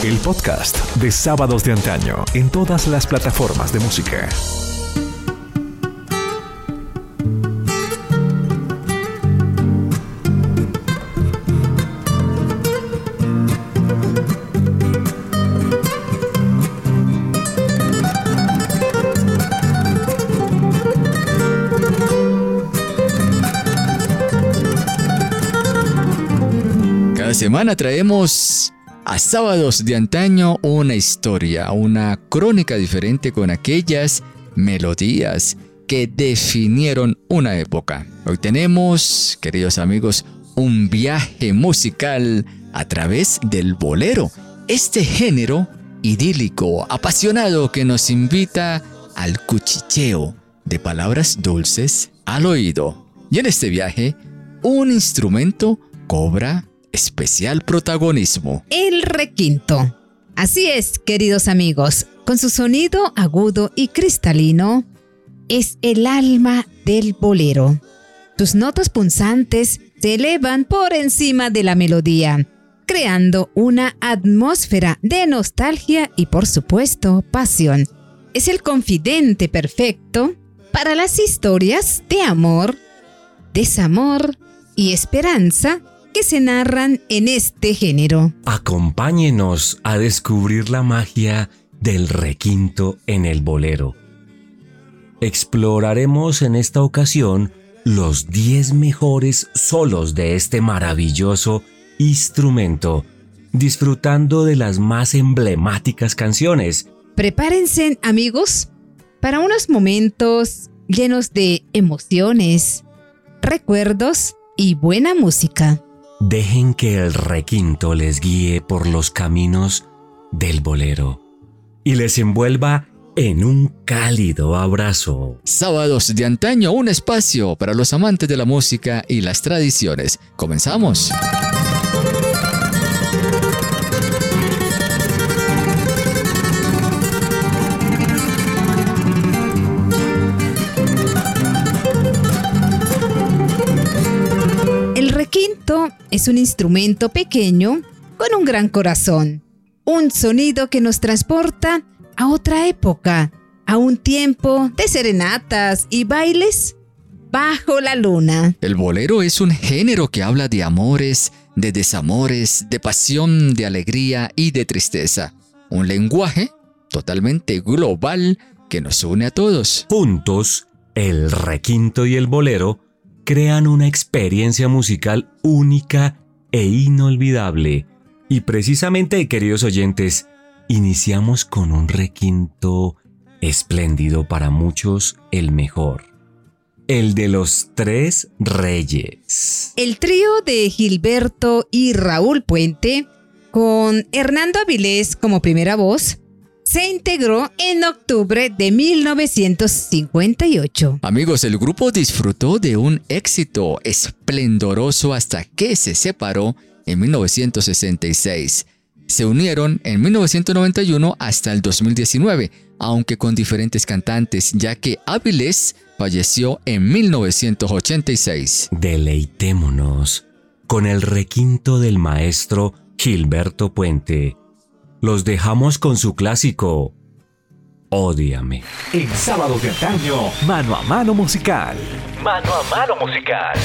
El podcast de Sábados de Antaño en todas las plataformas de música. Cada semana traemos a Sábados de Antaño una historia, una crónica diferente con aquellas melodías que definieron una época. Hoy tenemos, queridos amigos, un viaje musical a través del bolero, este género idílico, apasionado que nos invita al cuchicheo de palabras dulces al oído. Y en este viaje, un instrumento cobra especial protagonismo. El requinto. Así es, queridos amigos, con su sonido agudo y cristalino, es el alma del bolero. Sus notas punzantes se elevan por encima de la melodía, creando una atmósfera de nostalgia y, por supuesto, pasión. Es el confidente perfecto para las historias de amor, desamor y esperanza que se narran en este género. Acompáñenos a descubrir la magia del requinto en el bolero. Exploraremos en esta ocasión los 10 mejores solos de este maravilloso instrumento, disfrutando de las más emblemáticas canciones. Prepárense, amigos, para unos momentos llenos de emociones, recuerdos y buena música. Dejen que el requinto les guíe por los caminos del bolero y les envuelva en un cálido abrazo. Sábados de Antaño, un espacio para los amantes de la música y las tradiciones. ¡Comenzamos! El requinto es un instrumento pequeño con un gran corazón, un sonido que nos transporta a otra época, a un tiempo de serenatas y bailes bajo la luna. El bolero es un género que habla de amores, de desamores, de pasión, de alegría y de tristeza. Un lenguaje totalmente global que nos une a todos. Juntos, el requinto y el bolero crean una experiencia musical única e inolvidable. Y precisamente, queridos oyentes, iniciamos con un requinto espléndido, para muchos el mejor. El de los Tres Reyes. El trío de Gilberto y Raúl Puente, con Hernando Avilés como primera voz, se integró en octubre de 1958. Amigos, el grupo disfrutó de un éxito esplendoroso hasta que se separó en 1966. Se unieron en 1991 hasta el 2019, aunque con diferentes cantantes, ya que Avilés falleció en 1986. Deleitémonos con el requinto del maestro Gilberto Puente. Los dejamos con su clásico, Ódiame. En Sábados de Antaño, mano a mano musical. Mano a mano musical.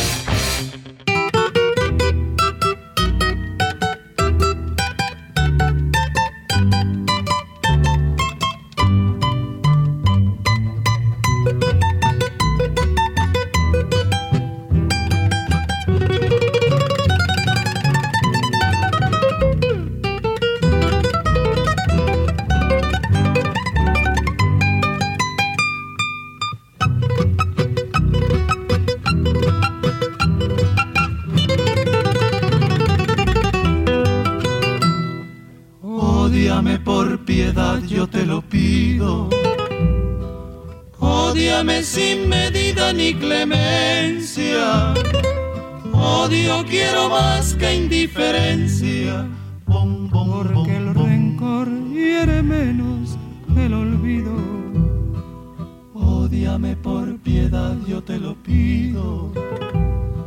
Ódiame por piedad, yo te lo pido. Ódiame sin medida ni clemencia. Odio quiero más que indiferencia. Porque el rencor hiere menos que el olvido. Ódiame por piedad, yo te lo pido.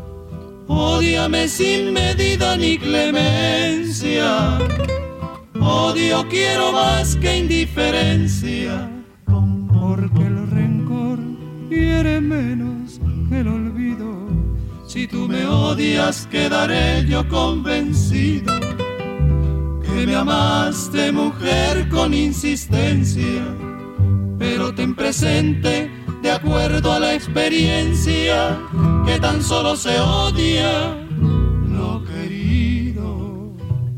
Ódiame sin medida ni clemencia. odio quiero más que indiferencia, porque el rencor hiere menos que el olvido. Si tú me odias, quedaré yo convencido que me amaste, mujer, con insistencia. Pero ten presente, de acuerdo a la experiencia, que tan solo se odia lo querido.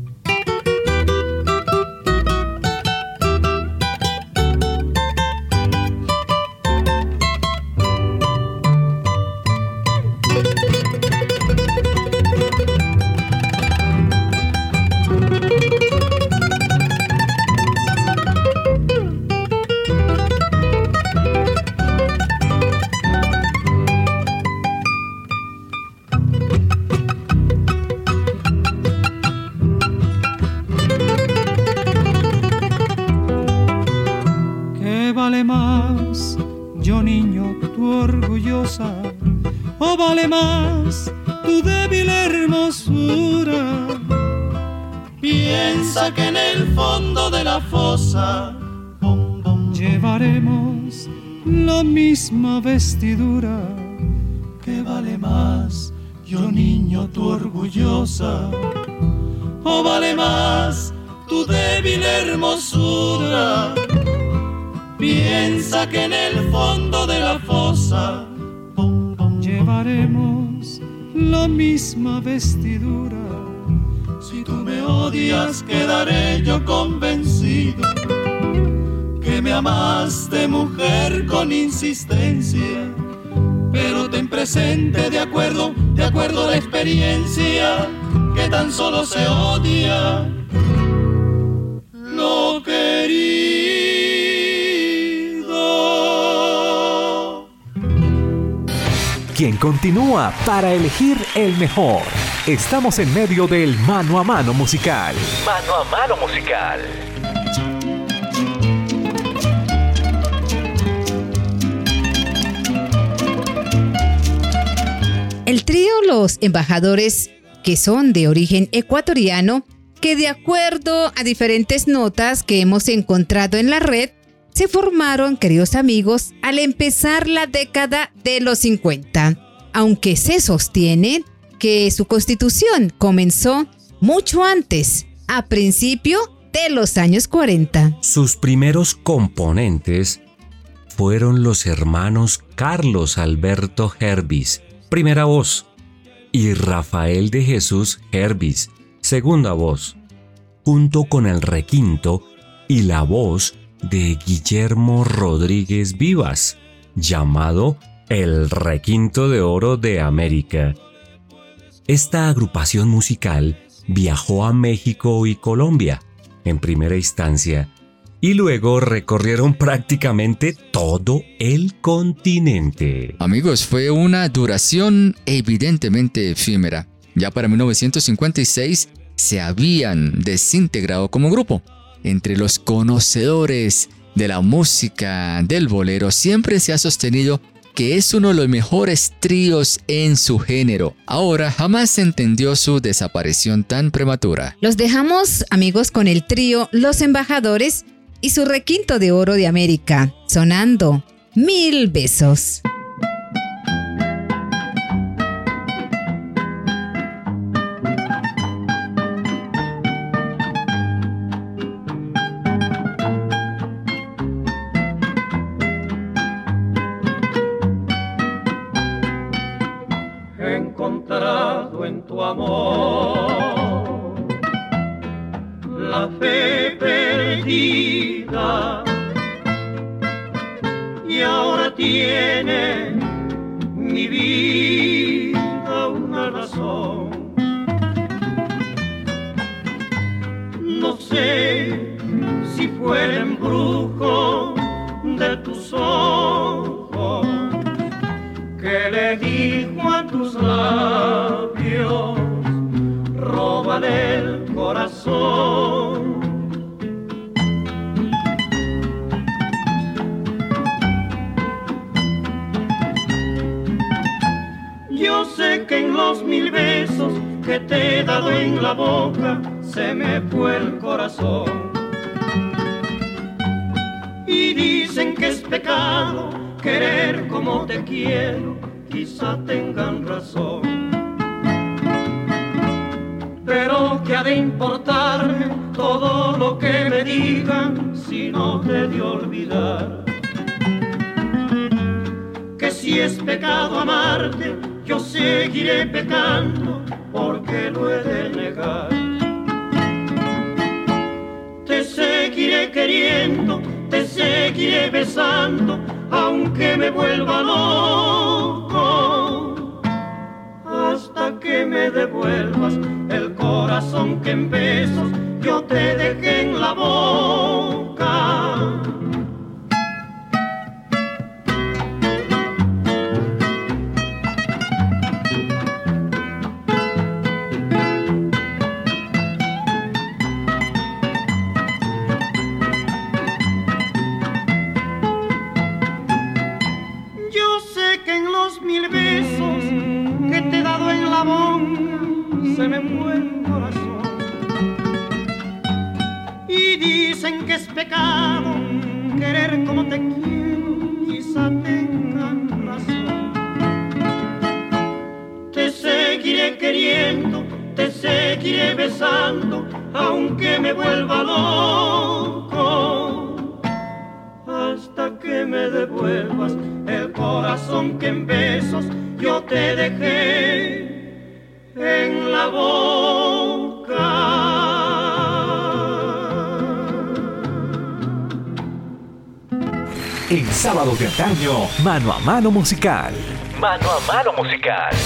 ¿O vale más tu débil hermosura? Piensa que en el fondo de la fosa llevaremos la misma vestidura. ¿Qué vale más, yo niño, tu orgullosa? ¿O vale más tu débil hermosura? Piensa que en el fondo de la fosa llevaremos la misma vestidura. Si tú me odias, quedaré yo convencido que me amaste, mujer, con insistencia. Pero ten presente, de acuerdo a la experiencia, que tan solo se odia lo querido. Quien continúa para elegir el mejor. Estamos en medio del mano a mano musical. Mano a mano musical. El trío Los Embajadores, que son de origen ecuatoriano, que de acuerdo a diferentes notas que hemos encontrado en la red, se formaron, queridos amigos, al empezar la década de los 50, aunque se sostiene que su constitución comenzó mucho antes, a principio de los años 40. Sus primeros componentes fueron los hermanos Carlos Alberto Hervis, primera voz, y Rafael de Jesús Hervis, segunda voz, junto con el requinto y la voz de Guillermo Rodríguez Vivas, llamado el Requinto de Oro de América. Esta agrupación musical viajó a México y Colombia en primera instancia y luego recorrieron prácticamente todo el continente. Amigos, fue una duración evidentemente efímera. Ya para 1956 se habían desintegrado como grupo. Entre los conocedores de la música del bolero siempre se ha sostenido que es uno de los mejores tríos en su género. Ahora jamás se entendió su desaparición tan prematura. Los dejamos, amigos, con el trío Los Embajadores y su Requinto de Oro de América, sonando Mil Besos. Encontrado en tu amor la fe perdida y ahora tiene mi vida una razón. No sé si fue el embrujo de tus ojos que le dijo a tus labios, róbale el corazón. Yo sé que en los 1000 besos que te he dado en la boca se me fue el corazón. Y dicen que es pecado querer como te quiero, quizá tengan razón. Pero ¿qué ha de importarme todo lo que me digan si no te he de olvidar? Que si es pecado amarte, yo seguiré pecando porque lo he de negar. Te seguiré queriendo, te seguiré besando, aunque me vuelva loco, hasta que me devuelvas el corazón que en besos yo te dejé en la boca. Se me muere el corazón y dicen que es pecado querer como te quiero, quizá tengan razón. Te seguiré queriendo, te seguiré besando, aunque me vuelva loco, hasta que me devuelvas el corazón que en besos yo te dejé en la boca. En Sábados de Antaño, Mano a Mano Musical. Mano a Mano Musical.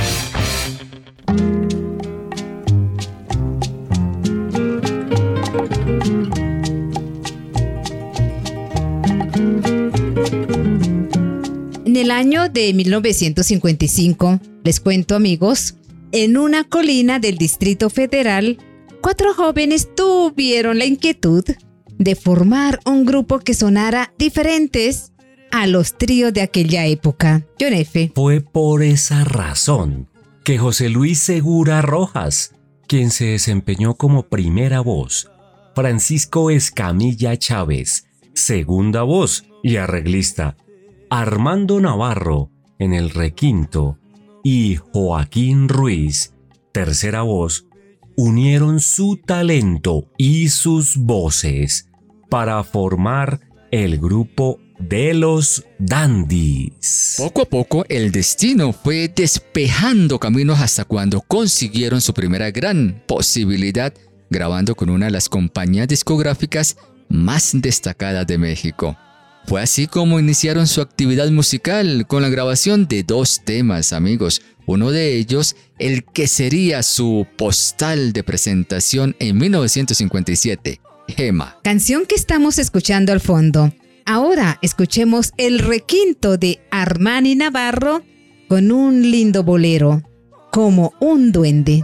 En el año de 1955, les cuento, amigos, en una colina del Distrito Federal, 4 jóvenes tuvieron la inquietud de formar un grupo que sonara diferentes a los tríos de aquella época. John F. Fue por esa razón que José Luis Segura Rojas, quien se desempeñó como primera voz, Francisco Escamilla Chávez, segunda voz y arreglista, Armando Navarro en el requinto y Joaquín Ruiz, tercera voz, unieron su talento y sus voces para formar el grupo de los Dandies. Poco a poco el destino fue despejando caminos hasta cuando consiguieron su primera gran posibilidad grabando con una de las compañías discográficas más destacadas de México. Fue así como iniciaron su actividad musical con la grabación de 2 temas, amigos. Uno de ellos, el que sería su postal de presentación en 1957, Gema. Canción que estamos escuchando al fondo. Ahora escuchemos el requinto de Armani Navarro con un lindo bolero, Como un duende.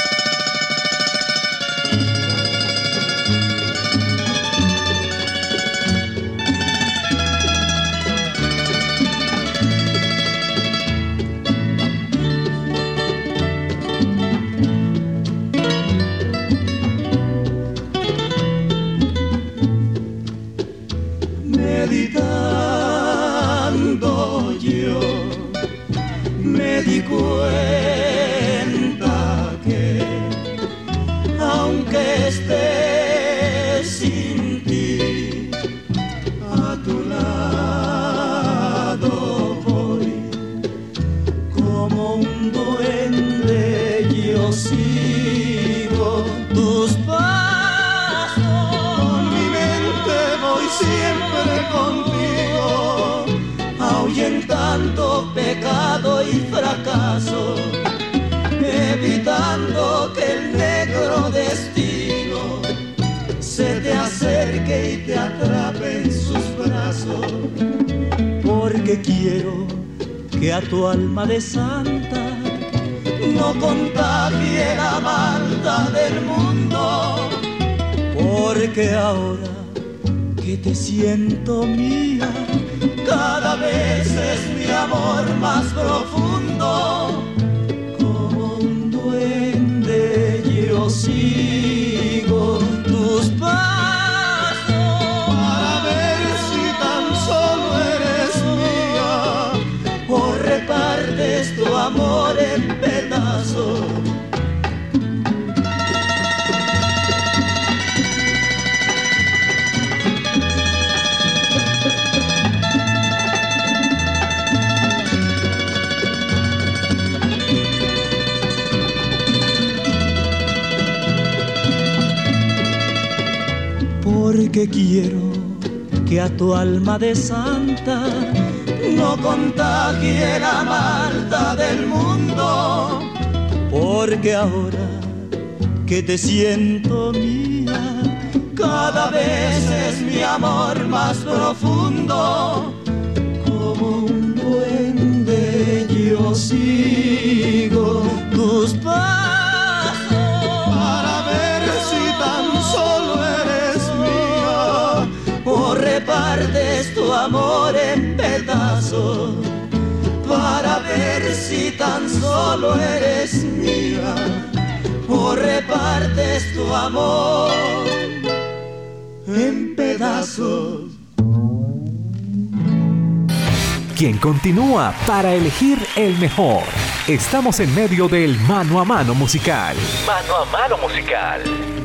Meditando yo me di cuenta que aunque esté sin ti a tu lado voy como un duende, yo sigo tus pasos, con mi mente voy siempre contigo, ahuyentando pecado y fracaso, evitando que el negro destino se te acerque y te atrape en sus brazos, porque quiero que a tu alma de santa no contagie la maldad del mundo, porque ahora que te siento mía, cada vez es mi amor más profundo. Como un duende yo sigo tus pasos para ver si porque quiero que a tu alma de santa no contagie la maldad del mundo, porque ahora que te siento mía, cada vez es mi amor más profundo. Como un duende yo sigo tus pasos para ver si tan solo eres mía o repartes tu amor en pedazos, para ver si tan solo eres mía o repartes tu amor en pedazos. Quien continúa para elegir el mejor. Estamos en medio del mano a mano musical. Mano a mano musical.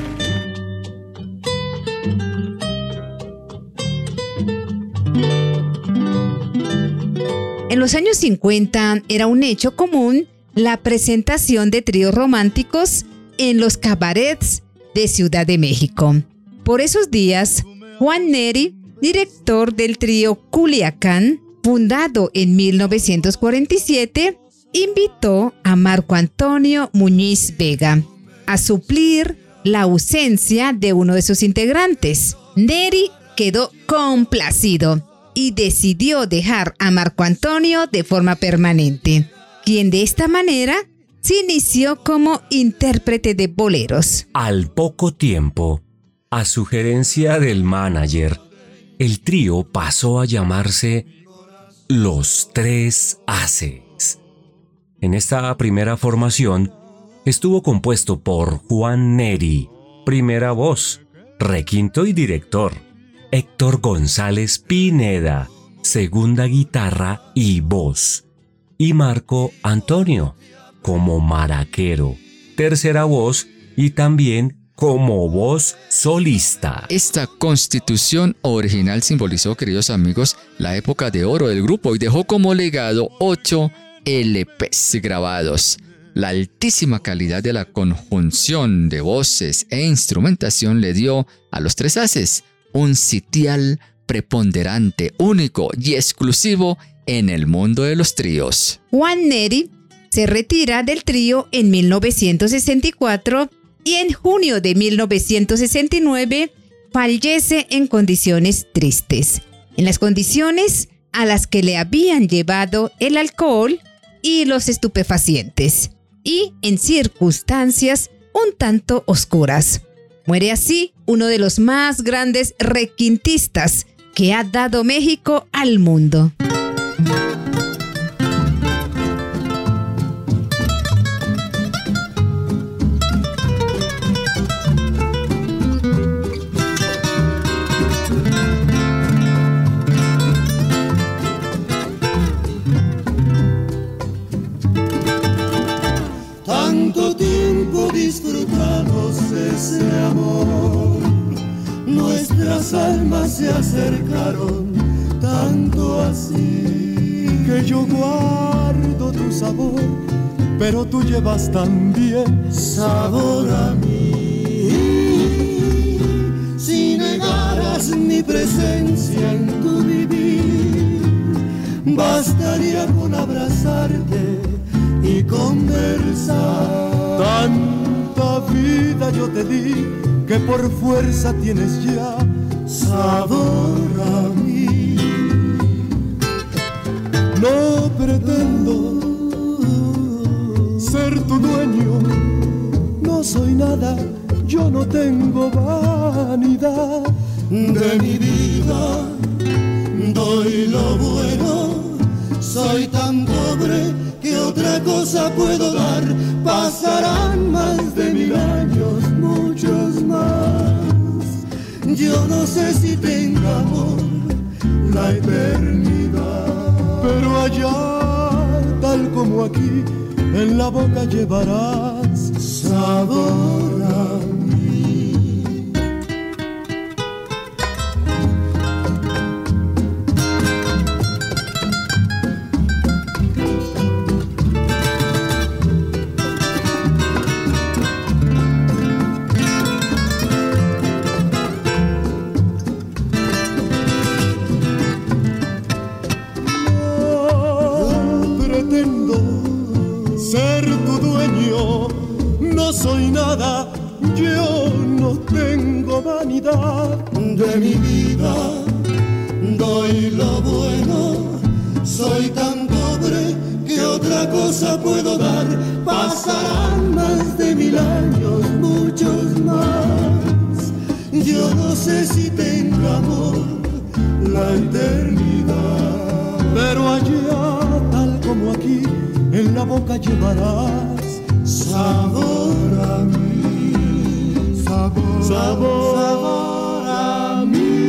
En los años 50 era un hecho común la presentación de tríos románticos en los cabarets de Ciudad de México. Por esos días, Juan Neri, director del trío Culiacán, fundado en 1947, invitó a Marco Antonio Muñiz Vega a suplir la ausencia de uno de sus integrantes. Neri quedó complacido y decidió dejar a Marco Antonio de forma permanente, quien de esta manera se inició como intérprete de boleros. Al poco tiempo, a sugerencia del manager, el trío pasó a llamarse Los Tres Haces. En esta primera formación estuvo compuesto por Juan Neri, primera voz, requinto y director, Héctor González Pineda, segunda guitarra y voz, y Marco Antonio como maraquero, tercera voz y también como voz solista. Esta constitución original simbolizó, queridos amigos, la época de oro del grupo y dejó como legado 8 LPs grabados. La altísima calidad de la conjunción de voces e instrumentación le dio a Los Tres Haces un sitial preponderante, único y exclusivo en el mundo de los tríos. Juan Neri se retira del trío en 1964 y en junio de 1969 fallece en condiciones tristes, en las condiciones a las que le habían llevado el alcohol y los estupefacientes, y en circunstancias un tanto oscuras. Muere así uno de los más grandes requintistas que ha dado México al mundo. Tanto tiempo disfrutamos ese amor, nuestras almas se acercaron tanto así que yo guardo tu sabor, pero tú llevas también sabor a mí. Si negaras mi presencia en tu vivir, bastaría con abrazarte y conversar. Tanta vida yo te di que por fuerza tienes ya sabor a mí. No pretendo ser tu dueño, no soy nada, yo no tengo vanidad. De mi vida doy lo bueno, soy tan pobre que otra cosa puedo dar. Pasarán más de 1000 años, muchos más. Yo no sé si tenga amor la eternidad, pero allá, tal como aquí, en la boca llevarás sabor a mí. Yo no tengo vanidad de mi vida, doy lo bueno, soy tan pobre que otra cosa puedo dar. Pasarán más de 1000 años, muchos más. Yo no sé si tenga amor la eternidad, pero allá, tal como aquí, en la boca llevarás sabor a mí, sabor a mí.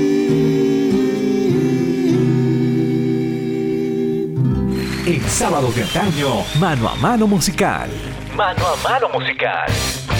En Sábados de Antaño, Mano a Mano Musical. Mano a Mano Musical.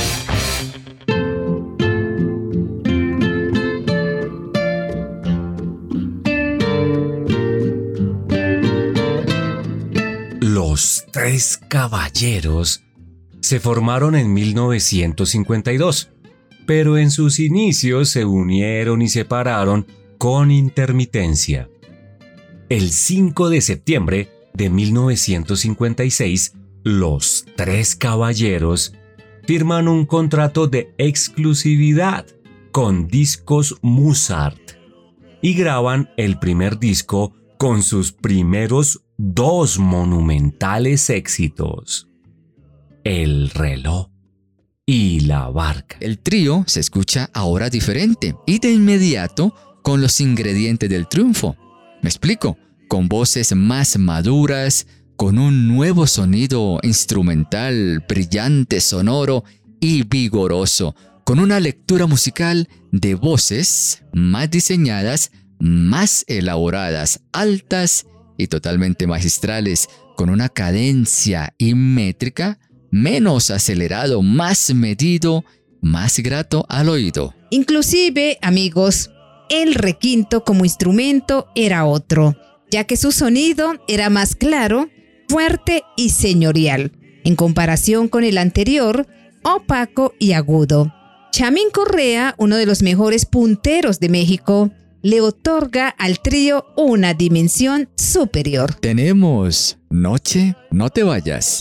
Los Tres Caballeros se formaron en 1952, pero en sus inicios se unieron y separaron con intermitencia. El 5 de septiembre de 1956, los Tres Caballeros firman un contrato de exclusividad con Discos Musart y graban el primer disco con sus primeros 2 monumentales éxitos: El reloj y La barca. El trío se escucha ahora diferente y de inmediato con los ingredientes del triunfo. Me explico, con voces más maduras, con un nuevo sonido instrumental brillante, sonoro y vigoroso, con una lectura musical de voces más diseñadas, más elaboradas, altas y totalmente magistrales, con una cadencia y métrica menos acelerado, más medido, más grato al oído. Inclusive, amigos, el requinto como instrumento era otro, ya que su sonido era más claro, fuerte y señorial, en comparación con el anterior, opaco y agudo. Chamín Correa, uno de los mejores punteros de México, le otorga al trío una dimensión superior. Tenemos Noche, no te vayas.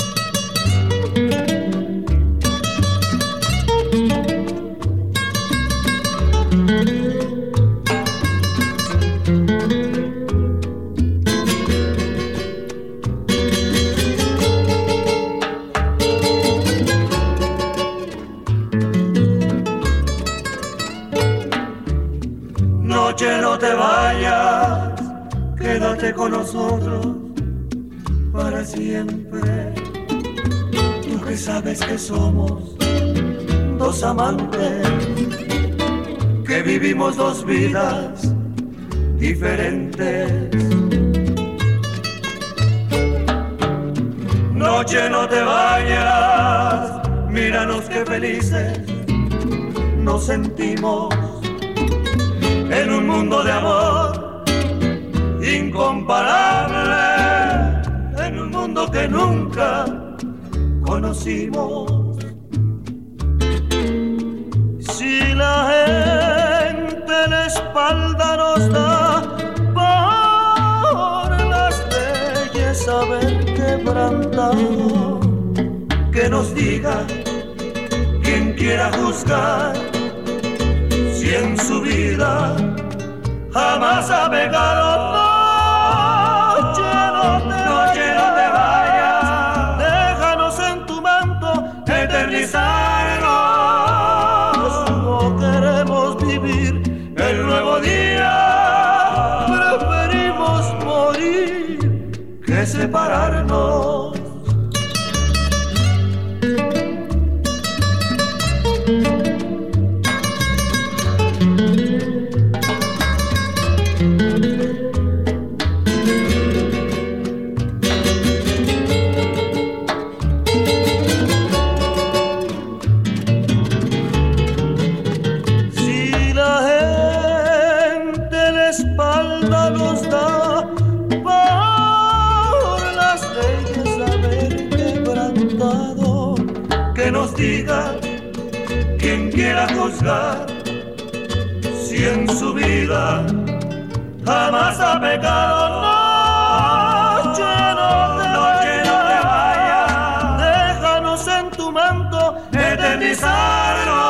Noche, no te vayas, quédate con nosotros para siempre. Tú que sabes que somos 2 amantes, que vivimos 2 vidas diferentes. Noche, no te vayas, míranos qué felices nos sentimos en un mundo de amor incomparable, en un mundo que nunca conocimos. Si la gente la espalda nos da por las leyes haber quebrantado, que nos diga quien quiera juzgar si en su vida jamás ha pegado. Noche, no te vayas, déjanos en tu manto eternizarnos. No queremos vivir el nuevo día, preferimos morir que separarnos. Diga quien quiera juzgar si en su vida jamás ha pecado. Noche, no te vayas, déjanos en tu manto eternizarnos.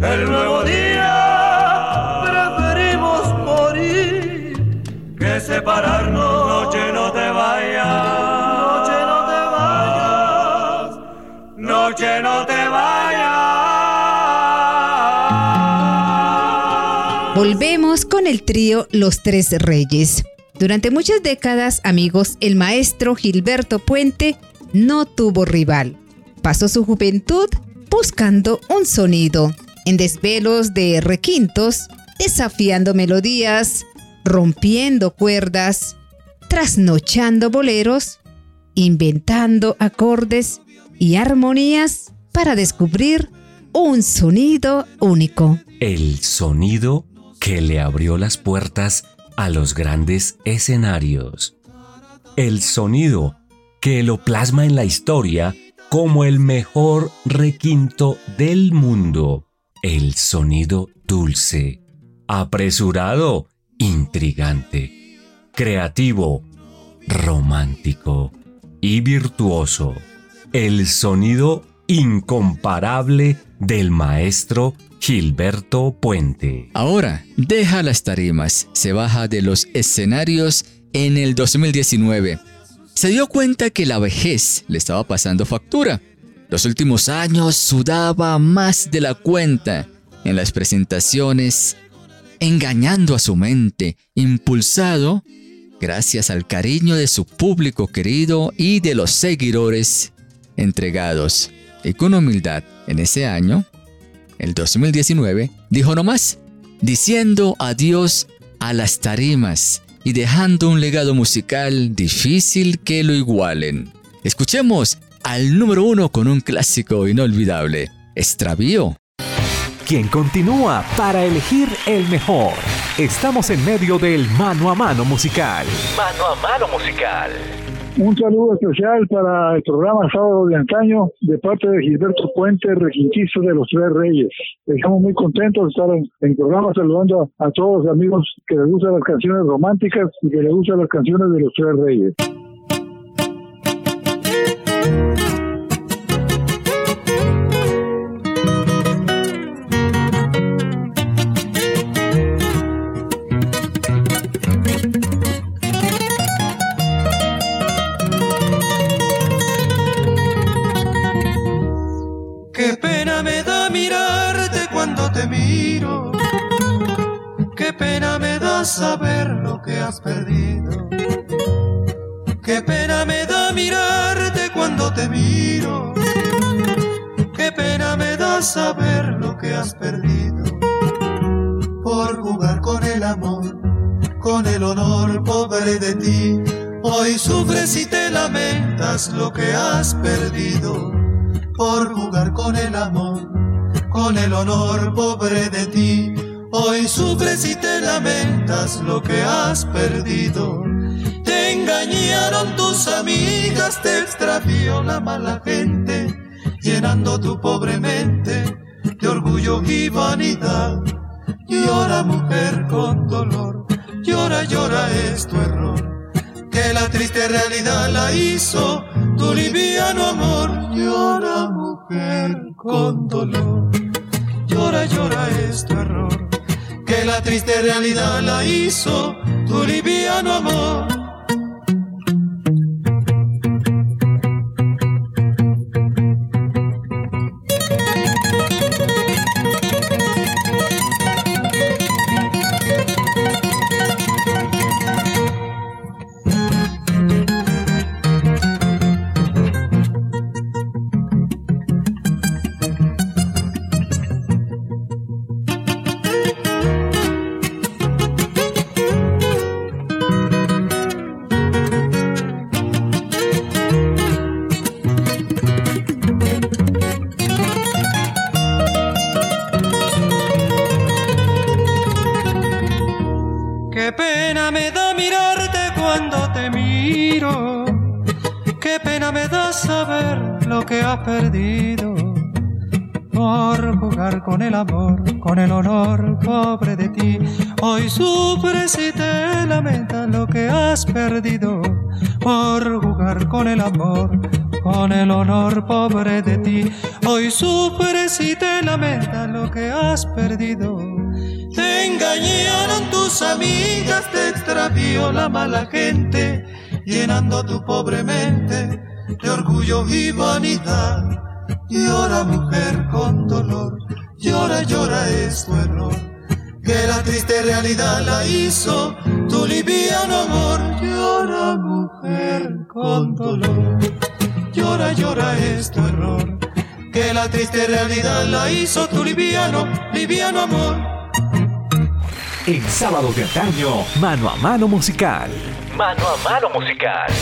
El nuevo día preferimos morir que separarnos. Noche no te vayas, noche no te vayas, noche no te vayas. Volvemos con el trío Los Tres Reyes. Durante muchas décadas, amigos, el maestro Gilberto Puente no tuvo rival. Pasó su juventud buscando un sonido, en desvelos de requintos, desafiando melodías, rompiendo cuerdas, trasnochando boleros, inventando acordes y armonías para descubrir un sonido único. El sonido que le abrió las puertas a los grandes escenarios. El sonido que lo plasma en la historia como el mejor requinto del mundo. El sonido dulce, apresurado, intrigante, creativo, romántico y virtuoso. El sonido incomparable del maestro Gilberto Puente. Ahora, deja las tarimas, se baja de los escenarios en el 2019. Se dio cuenta que la vejez le estaba pasando factura. Los últimos años sudaba más de la cuenta en las presentaciones, engañando a su mente, impulsado gracias al cariño de su público querido y de los seguidores entregados. Y con humildad, en ese año, el 2019, dijo no más, diciendo adiós a las tarimas y dejando un legado musical difícil que lo igualen. Escuchemos al número 1 con un clásico inolvidable, Extravío. Quien continúa para elegir el mejor. Estamos en medio del Mano a Mano musical. Mano a Mano musical. Un saludo especial para el programa Sábado de Antaño de parte de Gilberto Puente, requintista de Los Tres Reyes. Estamos muy contentos de estar en el programa saludando a todos los amigos que les gustan las canciones románticas y que les gustan las canciones de Los Tres Reyes. Qué pena me da mirarte cuando te miro, qué pena me da saber lo que has perdido. Qué pena me da mirarte cuando te miro, qué pena me da saber lo que has perdido. Por jugar con el amor, con el honor pobre de ti, hoy sufres y te lamentas lo que has perdido. Por jugar con el amor, con el honor pobre de ti, hoy sufres y te lamentas lo que has perdido. Te engañaron tus amigas, te extravió la mala gente, llenando tu pobre mente de orgullo y vanidad. Llora, mujer, con dolor, llora, llora, es tu error, que la triste realidad la hizo tu liviano amor. Llora, mujer, con dolor, llora, llora, es tu error, que la triste realidad la hizo tu liviano amor. Qué pena me da mirarte cuando te miro, qué pena me da saber lo que has perdido. Por jugar con el amor, con el honor pobre de ti, hoy sufres y te lamentas lo que has perdido. Por jugar con el amor, con el honor pobre de ti. Hoy sufres y te lamentas lo que has perdido. Te engañaron tus amigas, te extravió la mala gente, llenando tu pobre mente de orgullo y vanidad. Llora, mujer, con dolor, llora, llora, es tu error, que la triste realidad la hizo tu liviano amor. Llora, mujer, con dolor, llora, llora, es tu error, que la triste realidad la hizo tu liviano amor. En Sábados de Antaño, Mano a Mano Musical. Mano a Mano Musical.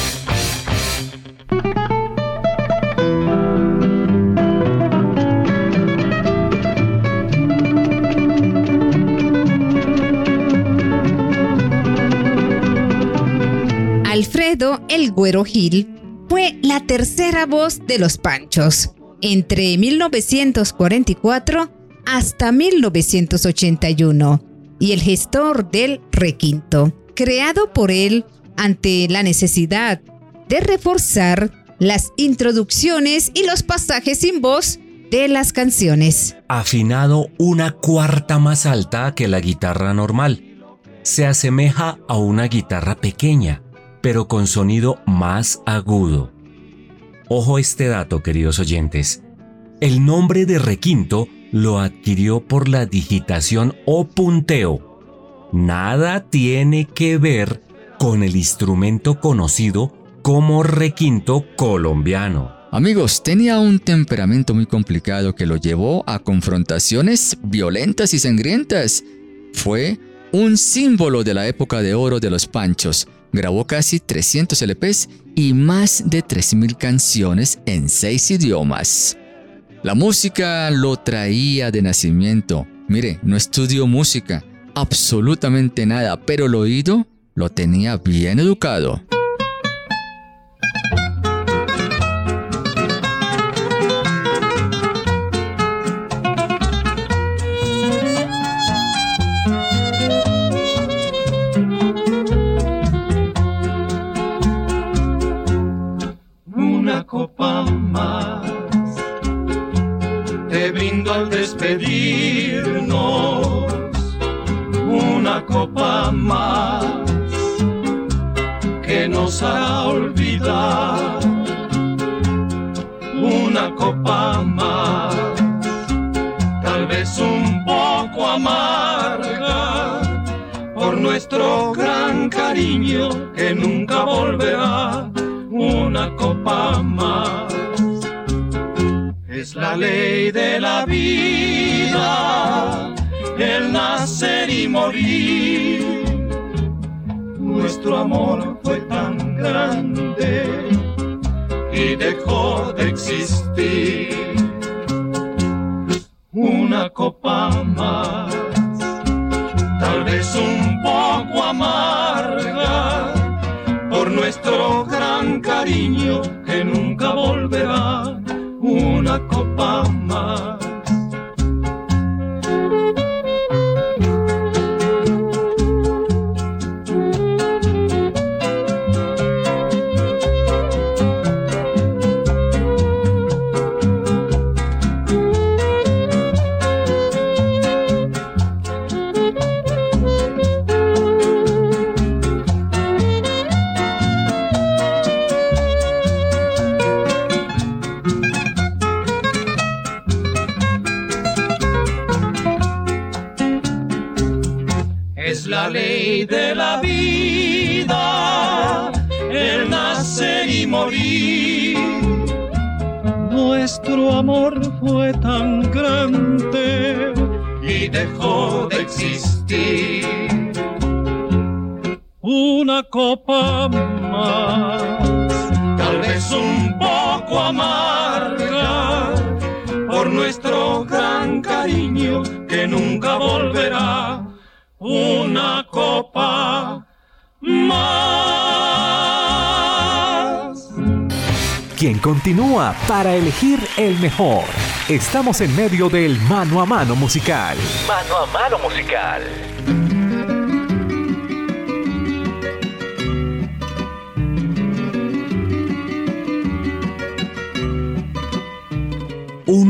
Alfredo el Güero Gil fue la tercera voz de Los Panchos entre 1944 hasta 1981 y el gestor del requinto, creado por él ante la necesidad de reforzar las introducciones y los pasajes sin voz de las canciones. Afinado una cuarta más alta que la guitarra normal. Se asemeja a una guitarra pequeña, pero con sonido más agudo. Ojo este dato, queridos oyentes. El nombre de requinto lo adquirió por la digitación o punteo. Nada tiene que ver con el instrumento conocido como requinto colombiano. Amigos, tenía un temperamento muy complicado que lo llevó a confrontaciones violentas y sangrientas. Fue un símbolo de la época de oro de Los Panchos. Grabó casi 300 LPs y más de 3.000 canciones en 6 idiomas. La música lo traía de nacimiento. Mire, no estudió música, absolutamente nada, pero el oído lo tenía bien educado. Una copa más te brindo al despedirnos, una copa más que nos hará olvidar, una copa más, tal vez un poco amarga, por nuestro gran cariño que nunca volverá. Una copa más es la ley de la vida, el nacer y morir. Nuestro amor fue tan grande y dejó de existir. Una copa más, tal vez un poco amarga, por nuestro gran cariño que nunca volverá. Una copa más. La ley de la vida, el nacer y morir. Nuestro amor fue tan grande y dejó de existir. Una copa más, tal vez un poco amarga, por nuestro gran cariño que nunca volverá. Una copa más. Quien continúa para elegir el mejor. Estamos en medio del Mano a Mano Musical. Mano a Mano Musical.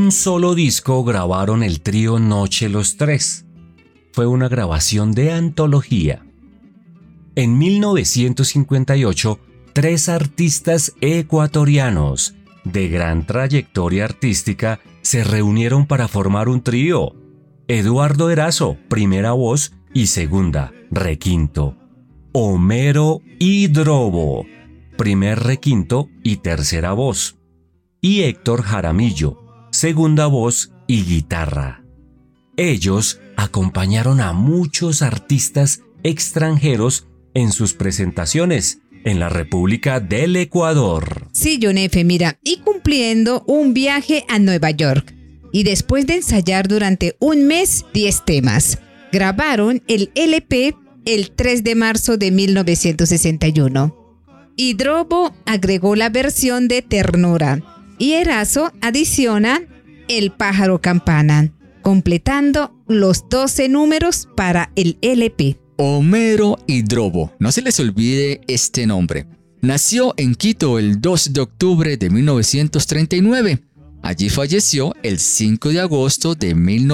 un solo disco grabaron el trío Noche los Tres. Fue una grabación de antología. En 1958, 3 artistas ecuatorianos de gran trayectoria artística se reunieron para formar un trío. Eduardo Erazo, primera voz, y segunda, requinto. Homero y Drobo, primer requinto y tercera voz. Y Héctor Jaramillo, segunda voz y guitarra. Ellos acompañaron a muchos artistas extranjeros en sus presentaciones en la República del Ecuador. Sí, John F., mira, y cumpliendo un viaje a Nueva York. Y después de ensayar durante un mes 10 temas, grabaron el LP el 3 de marzo de 1961. Y Drobo agregó la versión de Ternura y Erazo adiciona El pájaro campana, completando los 12 números para el LP. Homero y Drobo, no se les olvide este nombre. Nació en Quito el 2 de octubre de 1939. Allí falleció el 5 de agosto de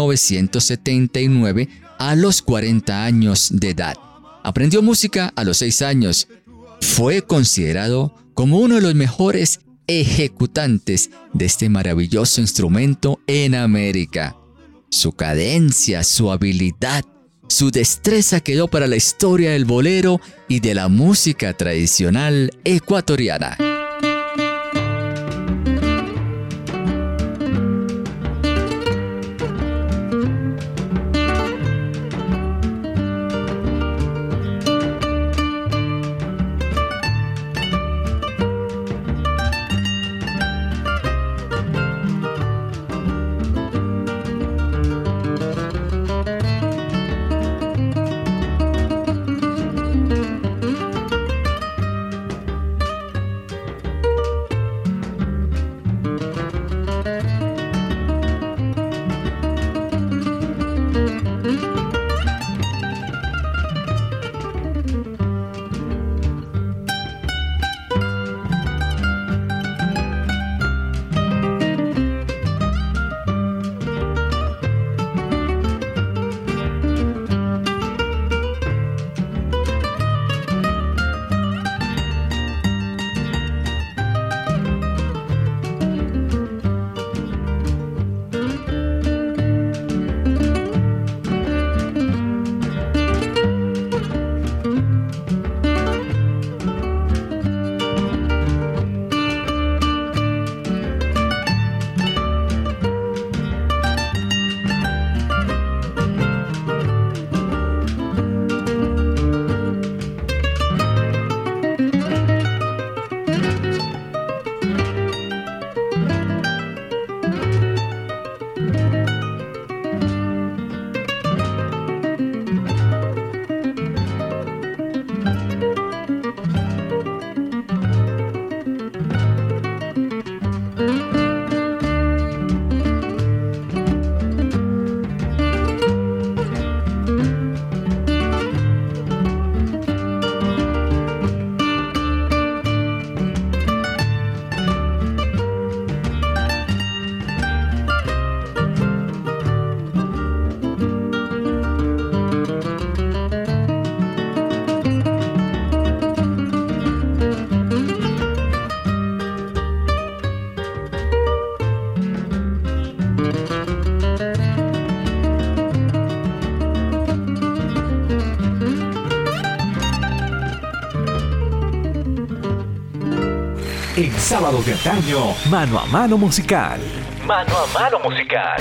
1979 a los 40 años de edad. Aprendió música a los 6 años. Fue considerado como uno de los mejores ejecutantes de este maravilloso instrumento en América. Su cadencia, su habilidad, su destreza quedó para la historia del bolero y de la música tradicional ecuatoriana. En Sábados de Antaño, Mano a Mano Musical. Mano a Mano Musical.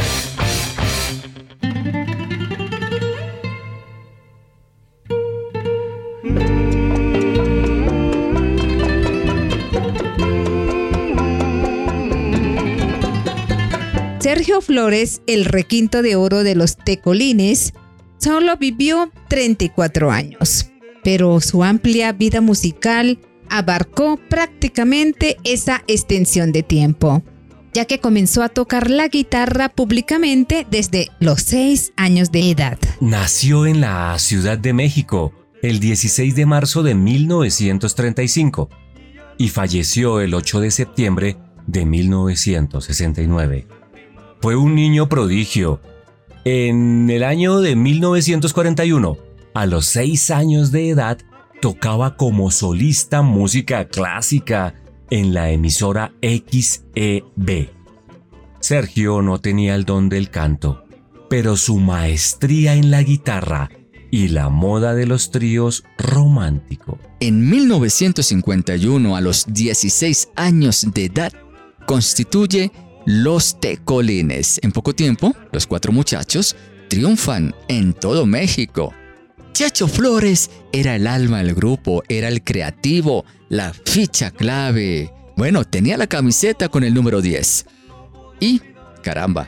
Sergio Flores, el requinto de oro de los Tecolines, solo vivió 34 años, pero su amplia vida musical abarcó prácticamente esa extensión de tiempo, ya que comenzó a tocar la guitarra públicamente desde los 6 años de edad. Nació en la Ciudad de México el 16 de marzo de 1935 y falleció el 8 de septiembre de 1969. Fue un niño prodigio. En el año de 1941, a los 6 años de edad, tocaba como solista música clásica en la emisora XEB. Sergio no tenía el don del canto, pero su maestría en la guitarra y la moda de los tríos romántico. En 1951, a los 16 años de edad, constituye Los Tecolines. En poco tiempo, los 4 muchachos triunfan en todo México. Chacho Flores era el alma del grupo, era el creativo, la ficha clave. Bueno, tenía la camiseta con el número 10. Y, caramba,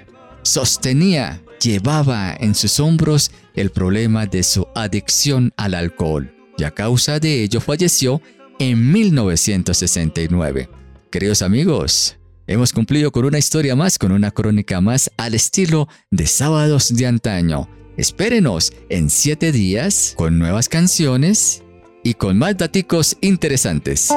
llevaba en sus hombros el problema de su adicción al alcohol. Y a causa de ello falleció en 1969. Queridos amigos, hemos cumplido con una historia más, con una crónica más al estilo de Sábados de Antaño. Espérenos en 7 días con nuevas canciones y con más daticos interesantes.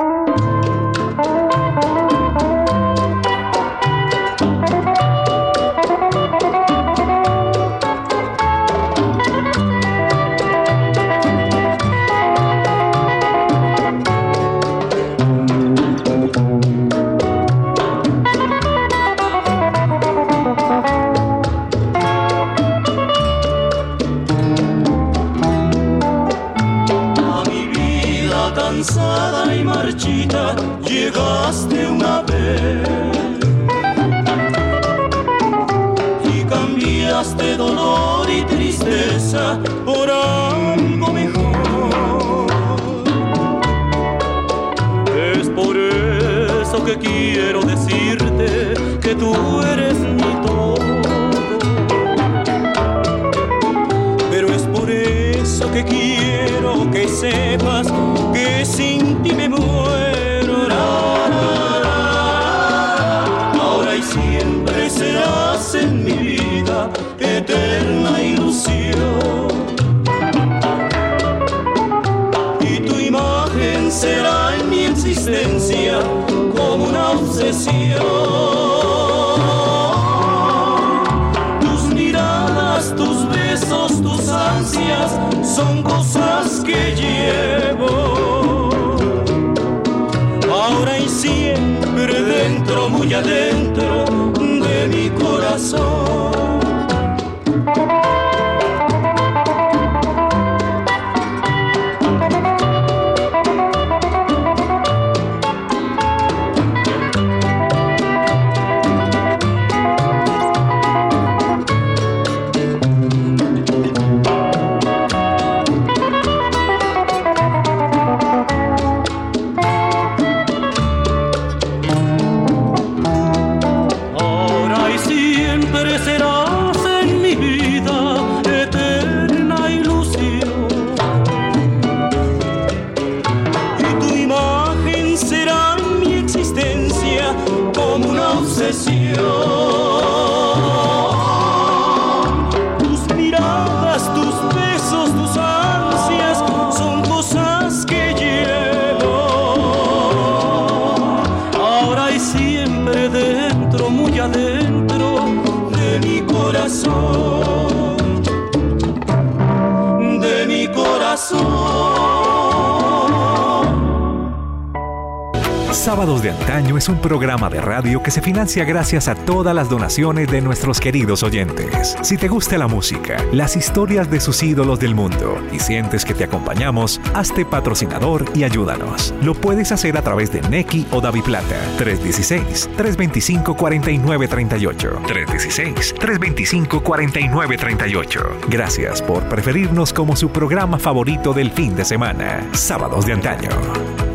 Cansada y marchita, llegaste una vez y cambiaste dolor y tristeza por algo mejor. Es por eso que quiero decirte que tú eres mi todo, pero es por eso que quiero que sepas que sin ti me muero. Ahora y siempre serás en mi vida eterna ilusión, y tu imagen será en mi existencia como una obsesión. Tus miradas, tus besos, tus ansias son cosas que llevo ahora y siempre dentro, muy adentro de mi corazón. Tus miradas, tus besos, tus ansias son cosas que llevo ahora y siempre dentro, muy adentro de mi corazón, de mi corazón. Sábados de Antaño es un programa de radio que se financia gracias a todas las donaciones de nuestros queridos oyentes. Si te gusta la música, las historias de sus ídolos del mundo y sientes que te acompañamos, hazte patrocinador y ayúdanos. Lo puedes hacer a través de Nequi o DaviPlata. 316-325-4938. 316-325-4938. Gracias por preferirnos como su programa favorito del fin de semana. Sábados de Antaño.